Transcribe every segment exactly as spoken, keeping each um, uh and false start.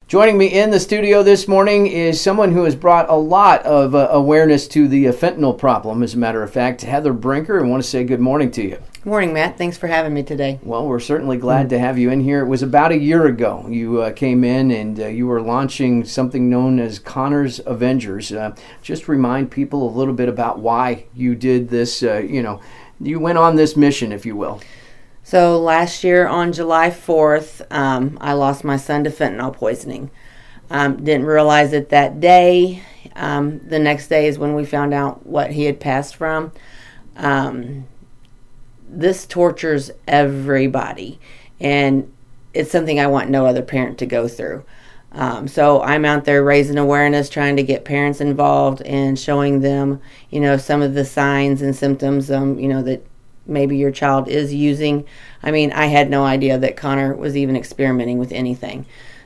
Joining me in the studio this morning is someone who has brought a lot of uh, awareness to the uh, fentanyl problem. As a matter of fact, Heather Brinker, I want to say good morning to you. Good morning, Matt. Thanks for having me today. Well, we're certainly glad mm-hmm. to have you in here. It was about a year ago you uh, came in and uh, you were launching something known as Connor's Avengers. Uh, just remind people a little bit about why you did this, uh, you know, you went on this mission, if you will. So last year on July fourth, um, I lost my son to fentanyl poisoning. Um, didn't realize it that day. Um, the next day is when we found out what he had passed from. Um, this tortures everybody, and it's something I want no other parent to go through. Um, so I'm out there raising awareness, trying to get parents involved and showing them, you know, some of the signs and symptoms, um, you know, that maybe your child is using. I mean, I had no idea that Connor was even experimenting with anything.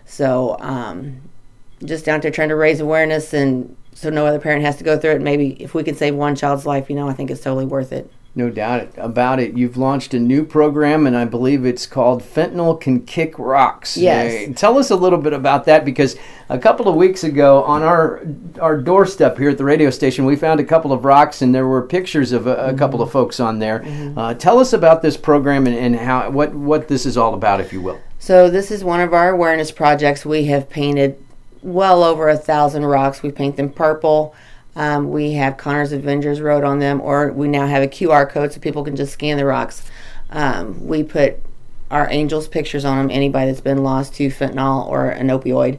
So um, just out there trying to raise awareness, and so no other parent has to go through it. Maybe if we can save one child's life, you know, I think it's totally worth it. No doubt about it. You've launched a new program, and I believe it's called Fentanyl Can Kick Rocks. Yes. Uh, tell us a little bit about that, because a couple of weeks ago on our our doorstep here at the radio station, we found a couple of rocks, and there were pictures of a, a mm-hmm. couple of folks on there. Mm-hmm. Uh, tell us about this program and, and how what, what this is all about, if you will. So this is one of our awareness projects. We have painted well over a thousand rocks. We paint them purple. Um, we have Connor's Avengers wrote on them, or we now have a Q R code so people can just scan the rocks. Um, we put our angels' pictures on them, anybody that's been lost to fentanyl or an opioid.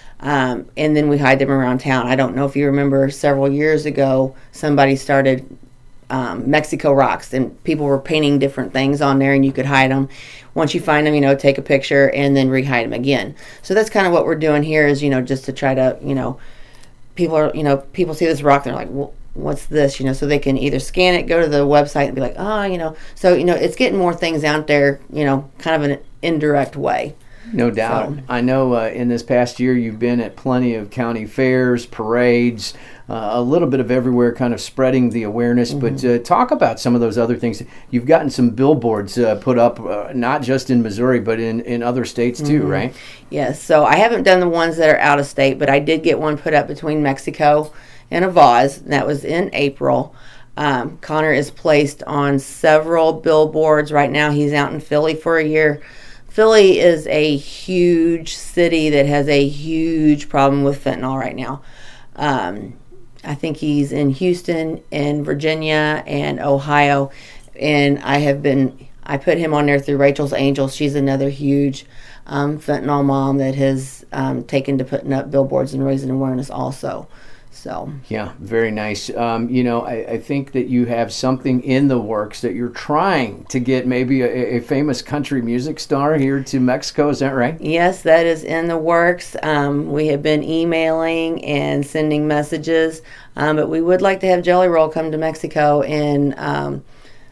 Um, and then we hide them around town. I don't know if you remember, several years ago, somebody started um, Mexico rocks, and people were painting different things on there, and you could hide them. Once you find them, you know, take a picture and then re-hide them again. So that's kind of what we're doing here, is, you know, just to try to, you know, people are, you know, people see this rock, they're like, well, what's this? You know, so they can either scan it, go to the website and be like, oh, you know, so, you know, it's getting more things out there, you know, kind of in an indirect way. No doubt. So, I know uh, in this past year you've been at plenty of county fairs, parades, uh, a little bit of everywhere, kind of spreading the awareness. Mm-hmm. But uh, talk about some of those other things. You've gotten some billboards uh, put up, uh, not just in Missouri, but in, in other states too, mm-hmm. right? Yes. So I haven't done the ones that are out of state, but I did get one put up between Mexico and Avaz, and that was in April. Um, Connor is placed on several billboards right now. He's out in Philly for a year. Philly is a huge city that has a huge problem with fentanyl right now. Um, I think he's in Houston and Virginia and Ohio, and I have been, I put him on there through Rachel's Angels. She's another huge um, fentanyl mom that has um, taken to putting up billboards and raising awareness also. So yeah, very nice. Um, you know, I, I think that you have something in the works that you're trying to get maybe a, a famous country music star here to Mexico. Is that right? Yes, that is in the works. Um, we have been emailing and sending messages, um, but we would like to have Jelly Roll come to Mexico and um,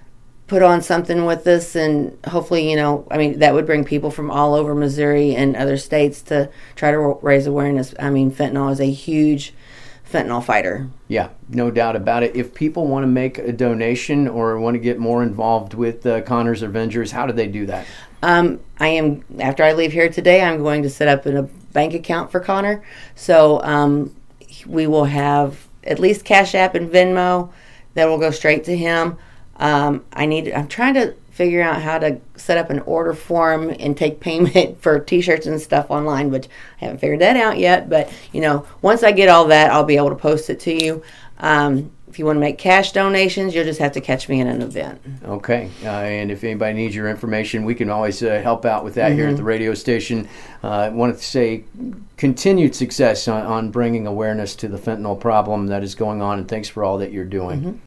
put on something with us, and hopefully, you know, I mean, that would bring people from all over Missouri and other states to try to raise awareness. I mean, fentanyl is a huge fentanyl fighter. Yeah, no doubt about it. If people want to make a donation or want to get more involved with uh, Connor's Avengers, how do they do that? Um, I am, after I leave here today, I'm going to set up in a bank account for Connor. So um, we will have at least Cash App and Venmo that will go straight to him. Um, I need, I'm trying to figure out how to set up an order form and take payment for t-shirts and stuff online, but I haven't figured that out yet. But, you know, once I get all that, I'll be able to post it to you. Um, if you want to make cash donations, you'll just have to catch me in an event. Okay. Uh, and if anybody needs your information, we can always uh, help out with that mm-hmm. here at the radio station. Uh, I wanted to say continued success on, on bringing awareness to the fentanyl problem that is going on, and thanks for all that you're doing. Mm-hmm.